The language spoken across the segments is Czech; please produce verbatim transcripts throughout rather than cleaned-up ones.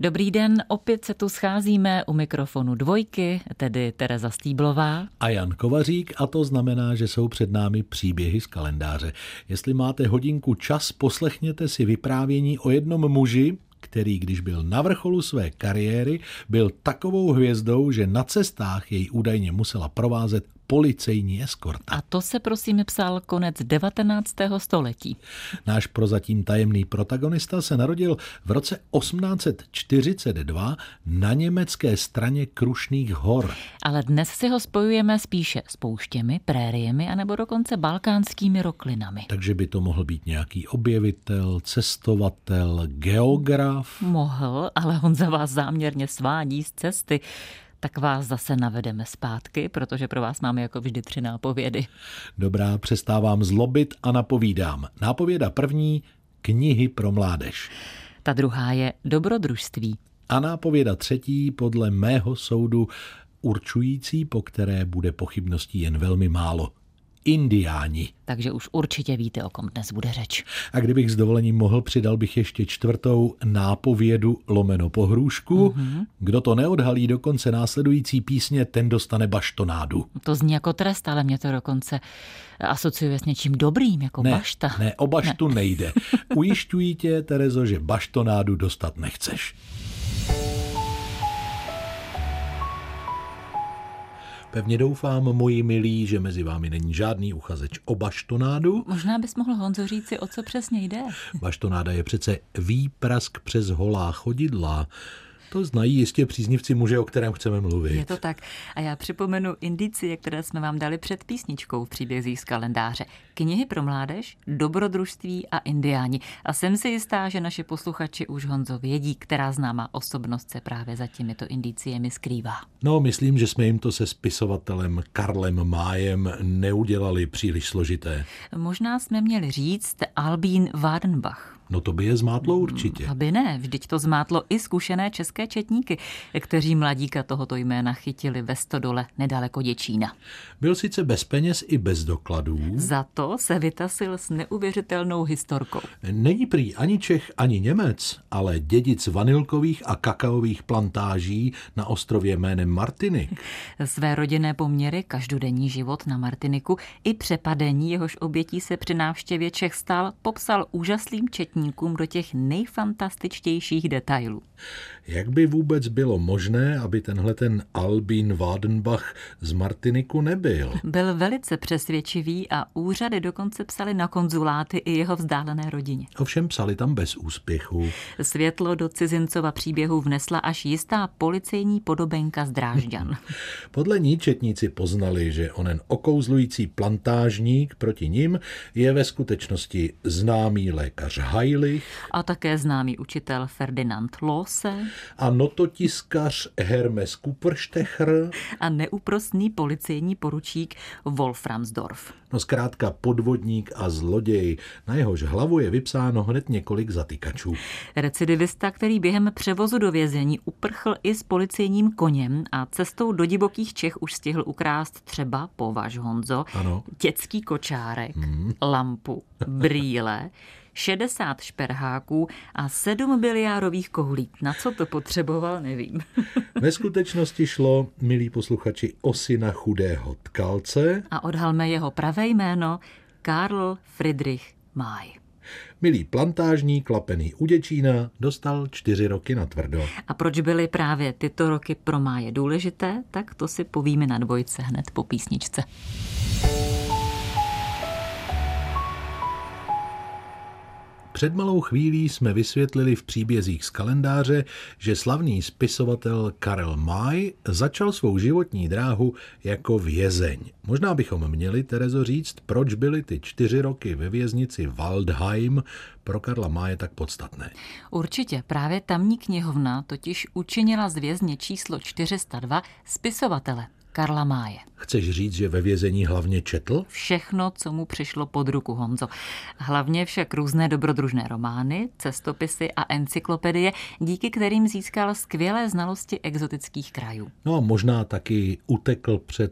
Dobrý den, opět se tu scházíme u mikrofonu Dvojky, tedy Tereza Stýblová a Jan Kovařík, a to znamená, že jsou před námi příběhy z kalendáře. Jestli máte hodinku čas, poslechněte si vyprávění o jednom muži, který, když byl na vrcholu své kariéry, byl takovou hvězdou, že na cestách jej údajně musela provázet policejní eskorta. A to se prosím psal konec devatenáctého století. Náš prozatím tajemný protagonista se narodil v roce osmnáct set čtyřicet dva na německé straně Krušných hor. Ale dnes si ho spojujeme spíše s pouštěmi, prériemi anebo dokonce balkánskými roklinami. Takže by to mohl být nějaký objevitel, cestovatel, geograf. Mohl, ale on za vás záměrně svádí z cesty. Tak vás zase navedeme zpátky, protože pro vás máme jako vždy tři nápovědy. Dobrá, přestávám zlobit a napovídám. Nápověda první, knihy pro mládež. Ta druhá je dobrodružství. A nápověda třetí, podle mého soudu určující, po které bude pochybností jen velmi málo. Indiáni. Takže už určitě víte, o kom dnes bude řeč. A kdybych s dovolením mohl, přidal bych ještě čtvrtou nápovědu lomeno pohrůžku. Mm-hmm. Kdo to neodhalí do konce následující písně, ten dostane baštonádu. To zní jako trest, ale mě to dokonce asociuje s něčím dobrým, jako ne, bašta. Ne, o baštu ne. nejde. Ujišťuji tě, Terezo, že baštonádu dostat nechceš. Pevně doufám, moji milí, že mezi vámi není žádný uchazeč o baštonádu. Možná bys mohl, Honzo, říci, o co přesně jde. Baštonáda je přece výprask přes holá chodidla. To znají jistě příznivci muže, o kterém chceme mluvit. Je to tak. A já připomenu indicie, které jsme vám dali před písničkou v příbězích z kalendáře. Knihy pro mládež, dobrodružství a indiáni. A jsem si jistá, že naši posluchači už, Honzo, vědí, která známá osobnost se právě za těmito indiciemi skrývá. No, myslím, že jsme jim to se spisovatelem Karlem Májem neudělali příliš složité. Možná jsme měli říct Albín Vádenbach. No to by je zmátlo určitě. Aby ne, vždyť to zmátlo i zkušené české četníky, kteří mladíka tohoto jména chytili ve stodole nedaleko Děčína. Byl sice bez peněz i bez dokladů. Za to se vytasil s neuvěřitelnou historkou. Není prý ani Čech, ani Němec, ale dědic vanilkových a kakaových plantáží na ostrově jménem Martinik. Své rodinné poměry, každodenní život na Martiniku i přepadení, jehož obětí se při návštěvě Čech stal, popsal úžasným četníkům do těch nejfantastičtějších detailů. Jak by vůbec bylo možné, aby tenhle ten Albín Vádenbach z Martiniku nebyl? Byl velice přesvědčivý a úřady dokonce psali na konzuláty i jeho vzdálené rodině. Ovšem psali tam bez úspěchu. Světlo do cizincova příběhu vnesla až jistá policejní podobenka z Drážďan. Podle ní četníci poznali, že onen okouzlující plantážník proti nim je ve skutečnosti známý lékař Heilich a také známý učitel Ferdinand Lose a nototiskař Hermes Kupferstecher a neúprosný policejní poručík Wolframsdorf. No zkrátka podvodník a zloděj. Na jehož hlavu je vypsáno hned několik zatykačů. Recidivista, který během převozu do vězení uprchl i s policejním koněm a cestou do divokých Čech už stihl ukrást třeba, považ Honzo, ano. dětský kočárek, hmm. lampu, brýle, šedesát šperháků a sedm biliárových koulí. Na co to potřeboval, nevím. Ve skutečnosti šlo, milí posluchači, o syna chudého tkalce. A odhalme jeho pravé jméno Karl Friedrich May. Milý plantážník, klapený u Děčína, dostal čtyři roky na tvrdo. A proč byly právě tyto roky pro Máje důležité, tak to si povíme na Dvojce hned po písničce. Před malou chvílí jsme vysvětlili v příbězích z kalendáře, že slavný spisovatel Karel May začal svou životní dráhu jako vězeň. Možná bychom měli, Terezo, říct, proč byly ty čtyři roky ve věznici Waldheim pro Karla Maye tak podstatné. Určitě, právě tamní knihovna totiž učinila z vězně číslo čtyři sta dva spisovatele Karla Maye. Chceš říct, že ve vězení hlavně četl? Všechno, co mu přišlo pod ruku, Honzo. Hlavně však různé dobrodružné romány, cestopisy a encyklopedie, díky kterým získal skvělé znalosti exotických krajů. No a možná taky utekl před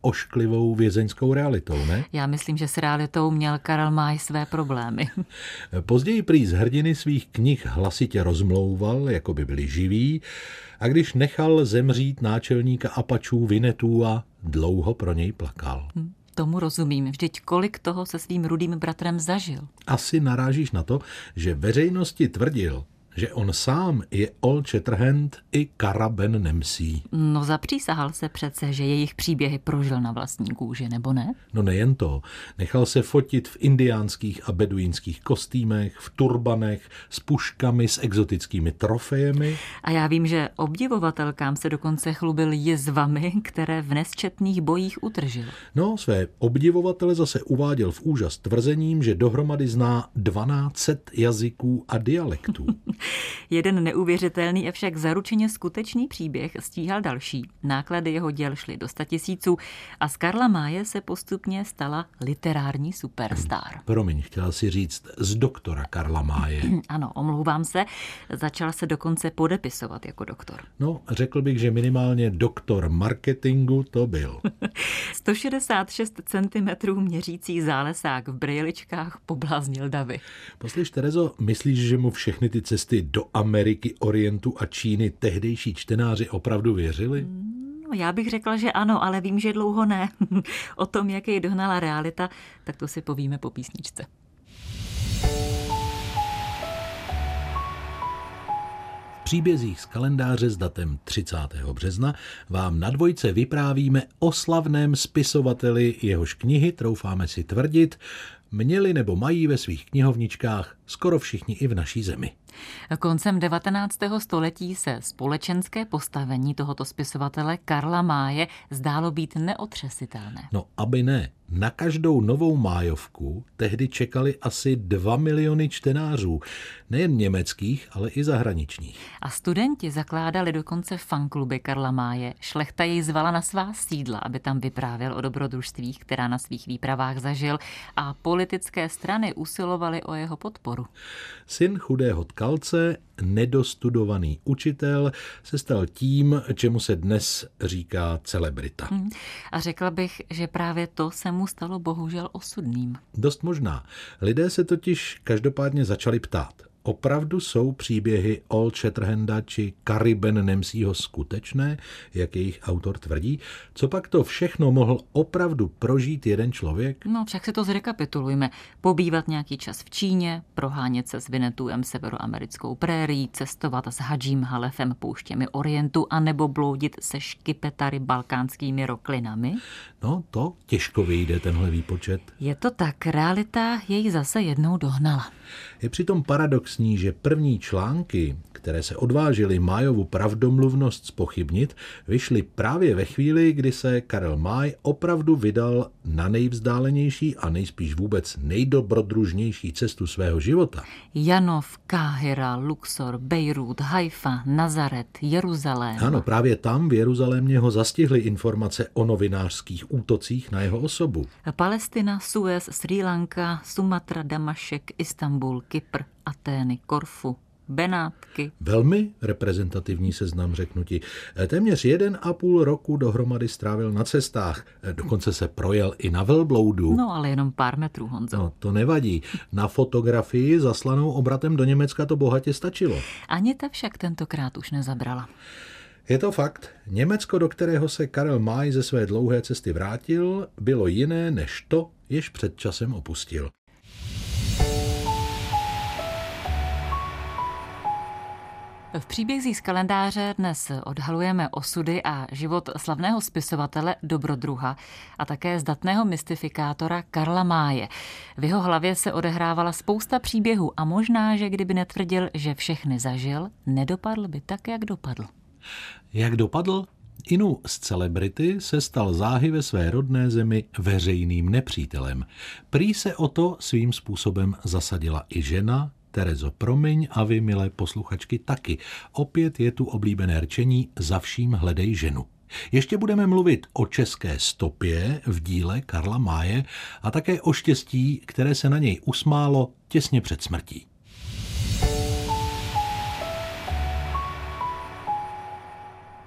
ošklivou vězeňskou realitou, ne? Já myslím, že s realitou měl Karel May své problémy. Později prý z hrdiny svých knih hlasitě rozmlouval, jako by byli živí, a když nechal zemřít náčelníka Apačů Vinetua, dlouho pro něj plakal. Hm, tomu rozumím. Vždyť kolik toho se svým rudým bratrem zažil. Asi narážíš na to, že veřejnosti tvrdil, že on sám je Old Shatterhand i Kara Ben Nemsí. No zapřísahal se přece, že jejich příběhy prožil na vlastní kůži, nebo ne? No nejen to. Nechal se fotit v indiánských a beduínských kostýmech, v turbanech, s puškami, s exotickými trofejemi. A já vím, že obdivovatelkám se dokonce chlubil jizvami, které v nesčetných bojích utržil. No, své obdivovatele zase uváděl v úžas tvrzením, že dohromady zná dvanáct set jazyků a dialektů. Jeden neuvěřitelný, avšak zaručeně skutečný příběh stíhal další. Náklady jeho děl šly do statisíců a z Karla Maye se postupně stala literární superstar. Promiň, chtěla si říct z doktora Karla Maye. Ano, omlouvám se, začal se dokonce podepisovat jako doktor. No, řekl bych, že minimálně doktor marketingu to byl. sto šedesát šest centimetrů měřící zálesák v brejličkách pobláznil davy. Poslyš, Terezo, myslíš, že mu všechny ty cesty do Ameriky, Orientu a Číny tehdejší čtenáři opravdu věřili? No, já bych řekla, že ano, ale vím, že dlouho ne. O tom, jak jej dohnala realita, tak to si povíme po písničce. V příbězích z kalendáře s datem třicátého března vám na dvojce vyprávíme o slavném spisovateli, jehož knihy, troufáme si tvrdit, měli nebo mají ve svých knihovničkách skoro všichni i v naší zemi. Koncem devatenáctého století se společenské postavení tohoto spisovatele Karla Maye zdálo být neotřesitelné. No, aby ne. Na každou novou májovku tehdy čekali asi dva miliony čtenářů, nejen německých, ale i zahraničních. A studenti zakládali dokonce fankluby Karla Maye. Šlechta jej zvala na svá sídla, aby tam vyprávěl o dobrodružstvích, která na svých výpravách zažil, a politické strany usilovaly o jeho podporu. Syn chudého tkalce, nedostudovaný učitel, se stal tím, čemu se dnes říká celebrita. Hmm. A řekla bych, že právě to se mu stalo bohužel osudným. Dost možná. Lidé se totiž každopádně začali ptát. Opravdu jsou příběhy Old Shatterhanda či Kary Ben Nemsího skutečné, jak jejich autor tvrdí? Co pak to všechno mohl opravdu prožít jeden člověk? No, však si to zrekapitulujme. Pobývat nějaký čas v Číně, prohánět se s Vinetuem severoamerickou prérií, cestovat s Hadžím Halefem pouštěmi Orientu anebo bloudit se škypetary balkánskými roklinami? No, to těžko vyjde tenhle výpočet. Je to tak, realita jej zase jednou dohnala. Je přitom paradoxní, že první články, které se odvážily Mayovu pravdomluvnost zpochybnit, vyšly právě ve chvíli, kdy se Karel May opravdu vydal na nejvzdálenější a nejspíš vůbec nejdobrodružnější cestu svého života. Janov, Káhira, Luxor, Bejrút, Haifa, Nazaret, Jeruzalém. Ano, právě tam v Jeruzalémě ho zastihly informace o novinářských útocích na jeho osobu. Palestina, Suez, Srí Lanka, Sumatra, Damašek, Istanbul, Kypr, Atény, Korfu, Benátky. Velmi reprezentativní seznam, řeknu ti. Téměř jeden a půl roku dohromady strávil na cestách. Dokonce se projel i na velbloudu. No, ale jenom pár metrů, Honzo. No, to nevadí. Na fotografii zaslanou obratem do Německa to bohatě stačilo. Ani ta však tentokrát už nezabrala. Je to fakt. Německo, do kterého se Karel May ze své dlouhé cesty vrátil, bylo jiné než to, jež před časem opustil. V příbězích z kalendáře dnes odhalujeme osudy a život slavného spisovatele, dobrodruha a také zdatného mystifikátora Karla Maye. V jeho hlavě se odehrávala spousta příběhů a možná, že kdyby netvrdil, že všechny zažil, nedopadl by tak, jak dopadl. Jak dopadl? Inu z celebrity se stal záhy ve své rodné zemi veřejným nepřítelem. Prý se o to svým způsobem zasadila i žena. Terezo, promiň, a vy, milé posluchačky, taky. Opět je tu oblíbené rčení za vším hledej ženu. Ještě budeme mluvit o české stopě v díle Karla Maye a také o štěstí, které se na něj usmálo těsně před smrtí.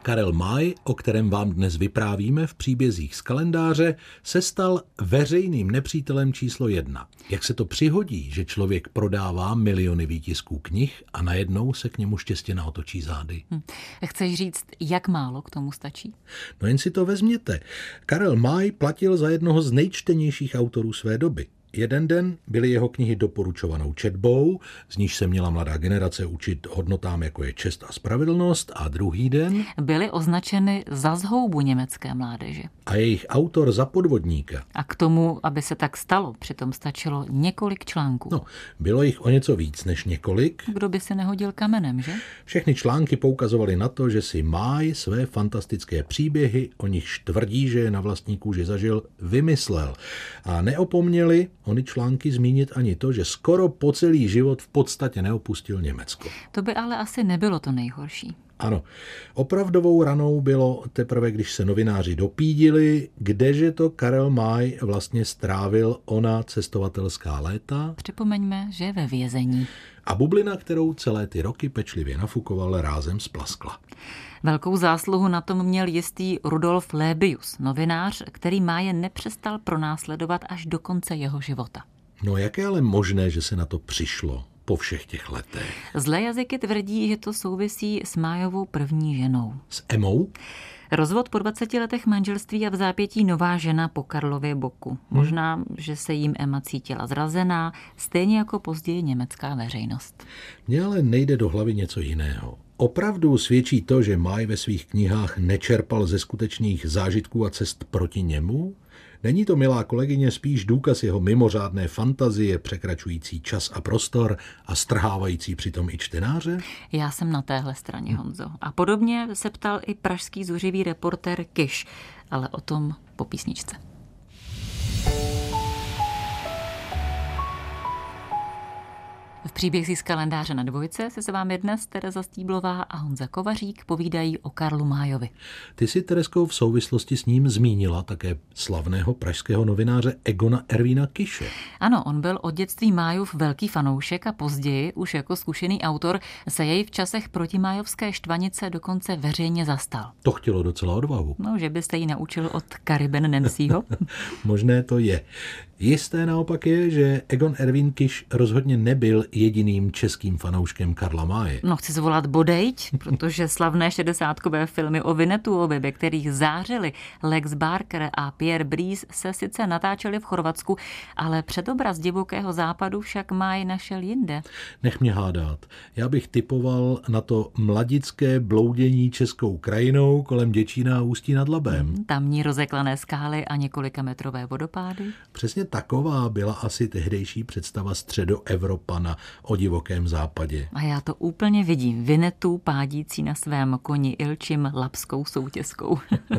Karel May, o kterém vám dnes vyprávíme v příbězích z kalendáře, se stal veřejným nepřítelem číslo jedna. Jak se to přihodí, že člověk prodává miliony výtisků knih a najednou se k němu štěstěna otočí zády? Hm. Chceš říct, jak málo k tomu stačí? No jen si to vezměte. Karel May platil za jednoho z nejčtenějších autorů své doby. Jeden den byly jeho knihy doporučovanou četbou, z níž se měla mladá generace učit hodnotám, jako je čest a spravedlnost, a druhý den byly označeny za zhoubu německé mládeže. A jejich autor za podvodníka. A k tomu, aby se tak stalo, přitom stačilo několik článků. No, bylo jich o něco víc než několik. Kdo by se nehodil kamenem, že? Všechny články poukazovaly na to, že si May své fantastické příběhy, o nichž tvrdí, že je na vlastní kůži zažil, vymyslel. A neopomněli ony články zmínit ani to, že skoro po celý život v podstatě neopustil Německo. To by ale asi nebylo to nejhorší. Ano, opravdovou ranou bylo teprve, když se novináři dopídili, kdeže to Karel May vlastně strávil ona cestovatelská léta. Připomeňme, že je ve vězení. A bublina, kterou celé ty roky pečlivě nafukoval, rázem splaskla. Velkou zásluhu na tom měl jistý Rudolf Laebius, novinář, který Maye nepřestal pronásledovat až do konce jeho života. No jak je ale možné, že se na to přišlo po všech těch letech? Zlé jazyky tvrdí, že to souvisí s Mayovou první ženou. S Emou? Rozvod po dvaceti letech manželství a v zápětí nová žena po Karlově boku. Možná, že se jim Emma cítila zrazená, stejně jako později německá veřejnost. Mně ale nejde do hlavy něco jiného. Opravdu svědčí to, že May ve svých knihách nečerpal ze skutečných zážitků a cest proti němu? Není to, milá kolegyně, spíš důkaz jeho mimořádné fantazie, překračující čas a prostor a strhávající přitom i čtenáře? Já jsem na téhle straně, Honzo. A podobně se ptal i pražský zuřivý reportér Kiš, ale o tom po písničce. V příbězích z kalendáře na dvojce se s vámi dnes Tereza Stýblová a Honza Kovařík povídají o Karlu Mayovi. Ty si, Terezko, v souvislosti s ním zmínila také slavného pražského novináře Egona Ervína Kiše. Ano, on byl od dětství Mayův velký fanoušek a později, už jako zkušený autor, se jej v časech protimájovské štvanice dokonce veřejně zastal. To chtělo docela odvahu. No, že byste ji naučil od Kariben Nancyho? Možné to je. Jisté naopak je, že Egon Ervín Kiš rozhodně nebyl jediným českým fanouškem Karla Maye. No, chci zvolat bodejť, protože slavné šedesátkové filmy o Vinetuovi, ve kterých zářili Lex Barker a Pierre Brice, se sice natáčely v Chorvatsku, ale předobraz divokého západu však Maye našel jinde. Nech mě hádat. Já bych typoval na to mladické bloudění českou krajinou kolem Děčína a Ústí nad Labem. Tamní rozeklané skály a několikametrové vodopády. Přesně taková byla asi tehdejší představa středoevropana o divokém západě. A já to úplně vidím. Vinetu pádící na svém koni Ilčim labskou soutězkou.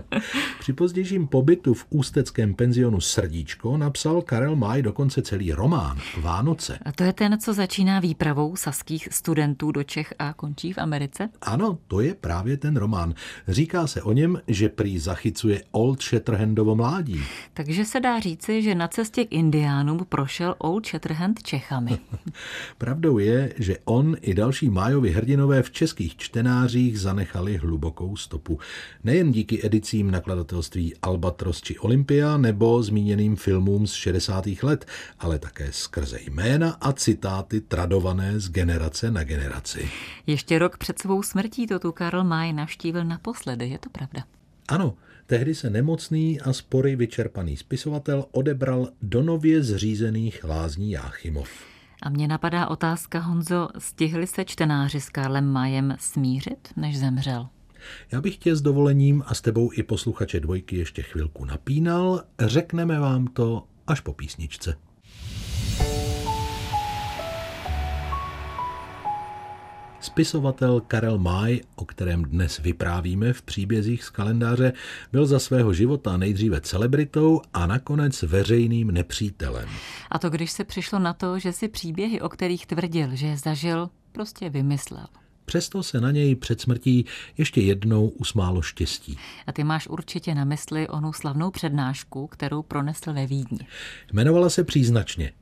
Při pozdějším pobytu v ústeckém penzionu Srdíčko napsal Karel May dokonce celý román Vánoce. A to je ten, co začíná výpravou saských studentů do Čech a končí v Americe? Ano, to je právě ten román. Říká se o něm, že prý zachycuje Old Shatterhandovo mládí. Takže se dá říci, že na cestě k Indiánům prošel Old Shatterhand Čechami. Pravdou je, že on i další Mayovi hrdinové v českých čtenářích zanechali hlubokou stopu. Nejen díky edicím nakladatelství Albatros či Olympia nebo zmíněným filmům z šedesátých let, ale také skrze jména a citáty tradované z generace na generaci. Ještě rok před svou smrtí to tu Karl May navštívil naposledy, je to pravda? Ano, tehdy se nemocný a spory vyčerpaný spisovatel odebral do nově zřízených lázní Jáchymov. A mě napadá otázka, Honzo, stihli se čtenáři s Karlem Mayem smířit, než zemřel? Já bych tě s dovolením a s tebou i posluchače dvojky ještě chvilku napínal. Řekneme vám to až po písničce. Spisovatel Karel May, o kterém dnes vyprávíme v příbězích z kalendáře, byl za svého života nejdříve celebritou a nakonec veřejným nepřítelem. A to když se přišlo na to, že si příběhy, o kterých tvrdil, že je zažil, prostě vymyslel. Přesto se na něj před smrtí ještě jednou usmálo štěstí. A ty máš určitě na mysli onu slavnou přednášku, kterou pronesl ve Vídni. Jmenovala se příznačně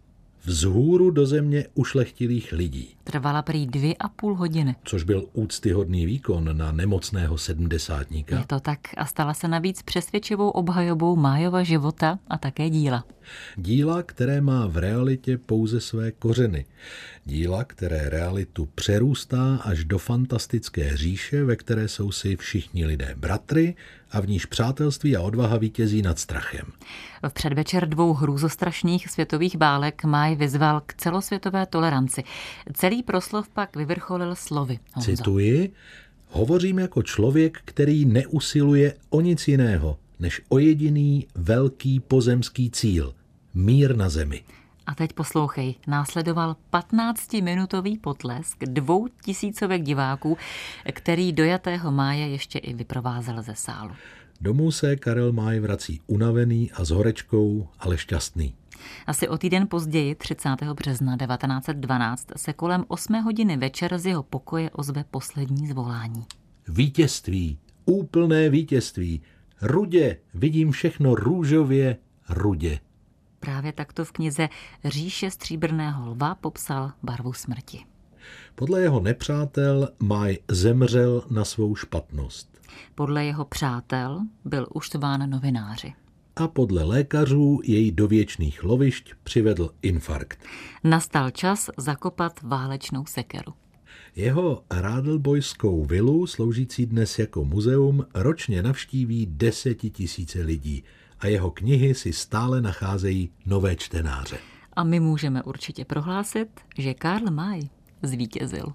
Vzhůru do země ušlechtilých lidí. Trvala prý dvě a půl hodiny. Což byl úctyhodný výkon na nemocného sedmdesátníka. Je to tak a stala se navíc přesvědčivou obhajobou Májova života a také díla. Díla, které má v realitě pouze své kořeny. Díla, které realitu přerůstá až do fantastické říše, ve které jsou si všichni lidé bratry a v níž přátelství a odvaha vítězí nad strachem. V předvečer dvou hrůzostrašných světových válek Máj vyzval k celosvětové toleranci. Celý proslov pak vyvrcholil slovy. Honzo. Cituji, hovořím jako člověk, který neusiluje o nic jiného, než o jediný velký pozemský cíl. Mír na zemi. A teď poslouchej, následoval patnáctiminutový potlesk dvou tisícovek diváků, který dojatého Máje ještě i vyprovázel ze sálu. Domů se Karel May vrací unavený a s horečkou, ale šťastný. Asi o týden později, třicátého března devatenáct set dvanáct, se kolem osmé hodiny večer z jeho pokoje ozve poslední zvolání. Vítězství, úplné vítězství. Rudě, vidím všechno růžově, rudě. Právě takto v knize Říše stříbrného lva popsal barvu smrti. Podle jeho nepřátel May zemřel na svou špatnost. Podle jeho přátel byl uštván novináři. A podle lékařů jej do věčných lovišť přivedl infarkt. Nastal čas zakopat válečnou sekeru. Jeho Radelbojskou vilu, sloužící dnes jako muzeum, ročně navštíví desetitisíce lidí a jeho knihy si stále nacházejí nové čtenáře. A my můžeme určitě prohlásit, že Karl May zvítězil.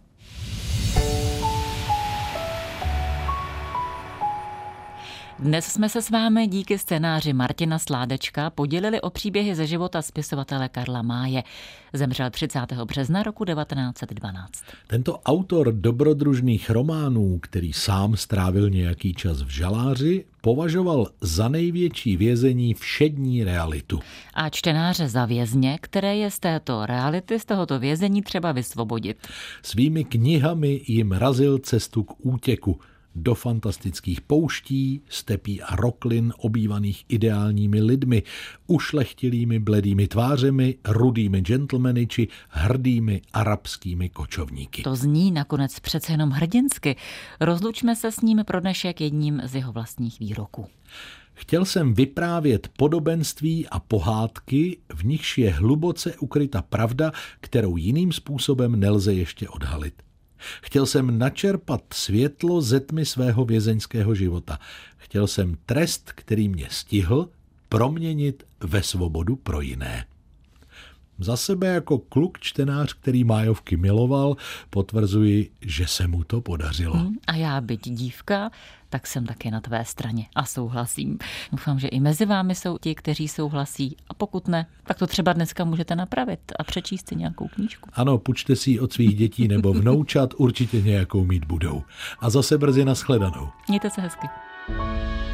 Dnes jsme se s vámi díky scénáři Martina Sládečka podělili o příběhy ze života spisovatele Karla Maye. Zemřel třicátého března roku devatenáct set dvanáct. Tento autor dobrodružných románů, který sám strávil nějaký čas v žaláři, považoval za největší vězení všední realitu. A čtenáře za vězně, které je z této reality, z tohoto vězení třeba vysvobodit. Svými knihami jim razil cestu k útěku. Do fantastických pouští, stepí a roklin obývaných ideálními lidmi, ušlechtilými bledými tvářemi, rudými gentlemany či hrdými arabskými kočovníky. To zní nakonec přece jenom hrdinsky. Rozlučme se s ním pro dnešek jedním z jeho vlastních výroků. Chtěl jsem vyprávět podobenství a pohádky, v nichž je hluboce ukryta pravda, kterou jiným způsobem nelze ještě odhalit. Chtěl jsem načerpat světlo ze tmy svého vězeňského života. Chtěl jsem trest, který mě stihl, proměnit ve svobodu pro jiné. Za sebe jako kluk čtenář, který Májovky miloval, potvrzuji, že se mu to podařilo. Hmm, a já byť dívka, tak jsem taky na tvé straně a souhlasím. Doufám, že i mezi vámi jsou ti, kteří souhlasí, a pokud ne, tak to třeba dneska můžete napravit a přečíst si nějakou knížku. Ano, půjčte si ji od svých dětí nebo vnoučat, určitě nějakou mít budou. A zase brzy nashledanou. Mějte se hezky.